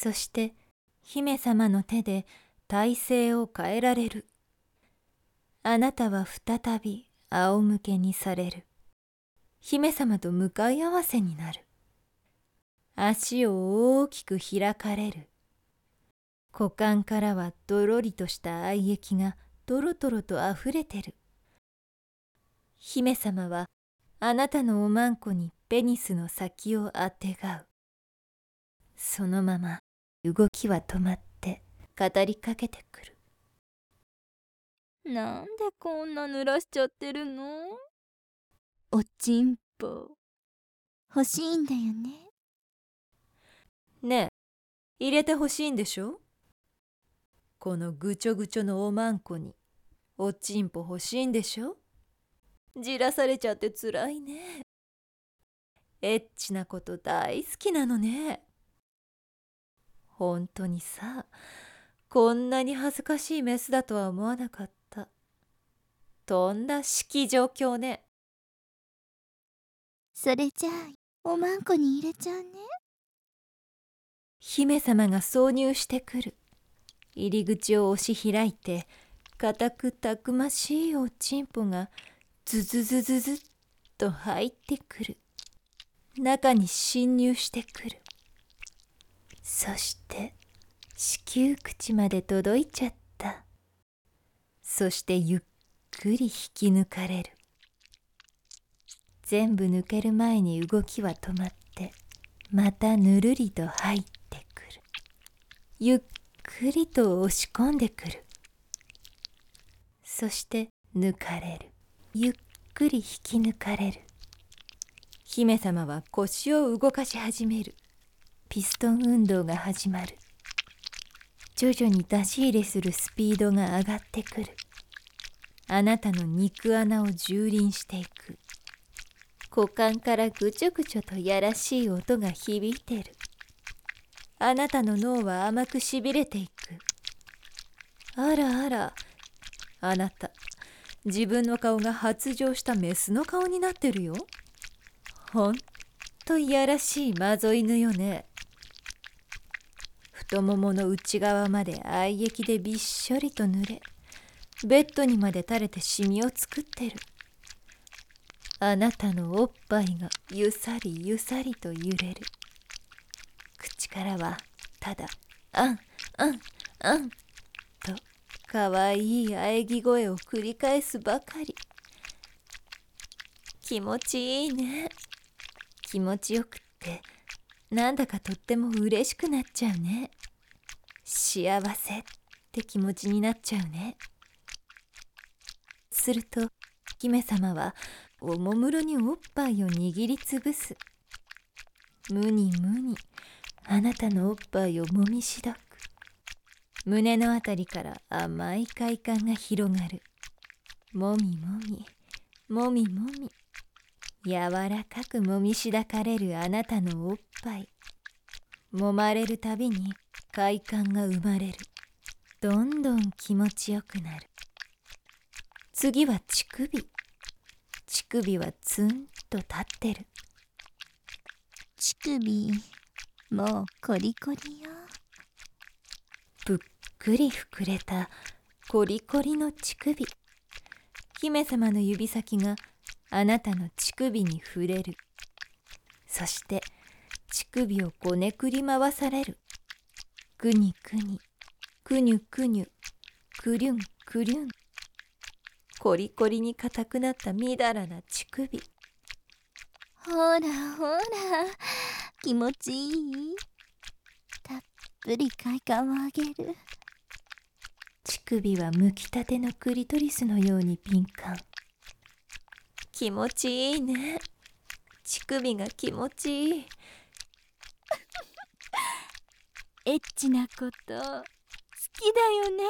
そして姫様の手で体勢を変えられる。あなたは再び仰向けにされる。姫様と向かい合わせになる。足を大きく開かれる。股間からはどろりとした愛液がとろとろとあふれてる。姫様はあなたのおまんこにペニスの先をあてがう。そのまま動きは止まって語りかけてくる。 なんでこんな濡らしちゃってるの？おちんぽ欲しいんだよね。 ねえ、入れてほしいんでしょ？このぐちょぐちょのおまんこにおちんぽ欲しいんでしょ？じらされちゃってつらいね。エッチなこと大好きなのね。本当にさ、こんなに恥ずかしいメスだとは思わなかった。とんだ式状況ね。 それじゃあおまんこに入れちゃうね。 姫様が挿入してくる。入り口を押し開いて、固くたくましいおちんぽがズズズズズっと入ってくる。中に侵入してくる。そして子宮口まで届いちゃった。そしてゆっくり引き抜かれる。全部抜ける前に動きは止まって、またぬるりと入ってくる。ゆっくりと押し込んでくる。そして抜かれる。ゆっくり引き抜かれる。姫様は腰を動かし始める。ピストン運動が始まる。徐々に出し入れするスピードが上がってくる。あなたの肉穴を蹂躙していく。股間からぐちょぐちょとやらしい音が響いてる。あなたの脳は甘くしびれていく。あらあら、あなた、自分の顔が発情したメスの顔になってるよ。ほんといやらしいマゾ犬よね。太ももの内側まで愛液でびっしょりと濡れ、ベッドにまで垂れてシミを作ってる。あなたのおっぱいがゆさりゆさりと揺れる。口からはただあんあんあんとかわいい喘ぎ声を繰り返すばかり。気持ちいいね。気持ちよくってなんだかとっても嬉しくなっちゃうね。幸せって気持ちになっちゃうね。すると姫様はおもむろにおっぱいを握りつぶす。無に無にあなたのおっぱいをもみしどく。胸のあたりから甘い快感が広がる。もみもみもみもみ、柔らかくもみしだかれるあなたのおっぱい。揉まれるたびに快感が生まれる。どんどん気持ちよくなる。次は乳首。乳首はツンと立ってる。 乳首もうコリコリよ。 ぷっくり膨れたコリコリの乳首。姫様の指先があなたの乳首に触れる。そして乳首をこねくり回される。くにくに、くにゅくにゅ、くりゅんくりゅん。コリコリに硬くなったみだらな乳首。 ほらほら、気持ちいい？たっぷり快感をあげる。 乳首はむきたてのクリトリスのように敏感。気持ちいいね。乳首が気持ちいい。 エッチなこと好きだよね。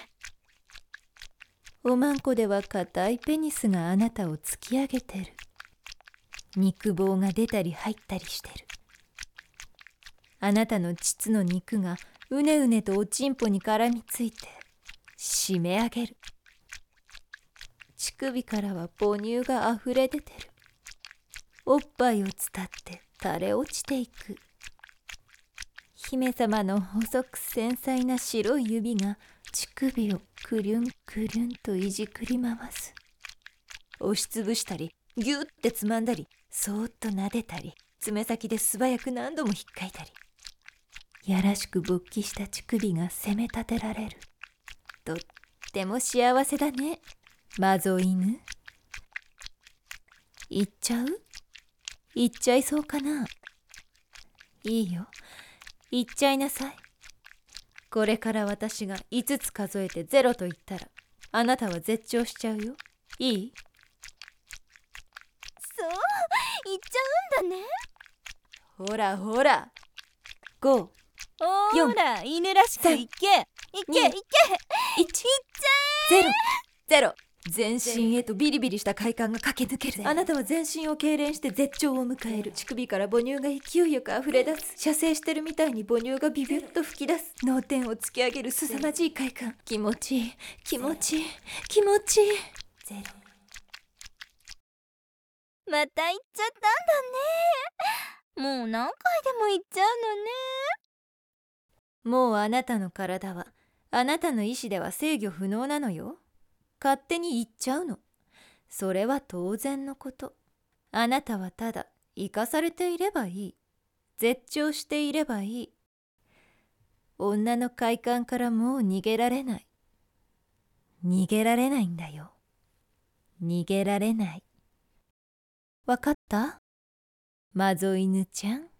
おまんこでは硬いペニスがあなたを突き上げてる。肉棒が出たり入ったりしてる。あなたの膣の肉がうねうねとおちんぽに絡みついて締め上げる。乳首からは母乳があふれ出てる。おっぱいを伝って垂れ落ちていく。 姫様の細く繊細な白い指が乳首をくりゅんくりゅんといじくり回す。押しつぶしたりぎゅってつまんだり、そーっと撫でたり、爪先で素早く何度も引っかいたり、やらしく勃起した乳首が責め立てられる。とっても幸せだね、マゾ犬。行っちゃう？行っちゃいそうかな。いいよ、行っちゃいなさい。これから私が5つ数えて0と言ったら、あなたは絶頂しちゃうよ。いい？ そう、行っちゃうんだね。 ほらほら。5、 ほーら、犬らしく行け。行け、行け。 1、0。全身へとビリビリした快感が駆け抜ける。あなたは全身を痙攣して絶頂を迎える。乳首から母乳が勢いよく溢れ出す。射精してるみたいに母乳がビビュッと吹き出す。脳天を突き上げる凄まじい快感。気持ちいい、気持ちいい、気持ちいい。 また行っちゃったんだね。もう何回でも行っちゃうのね。 もうあなたの体は、あなたの意志では制御不能なのよ。勝手に行っちゃうの。それは当然のこと。あなたはただ生かされていればいい。絶頂していればいい。女の快感からもう逃げられない。逃げられないんだよ。逃げられない。わかった？マゾ犬ちゃん。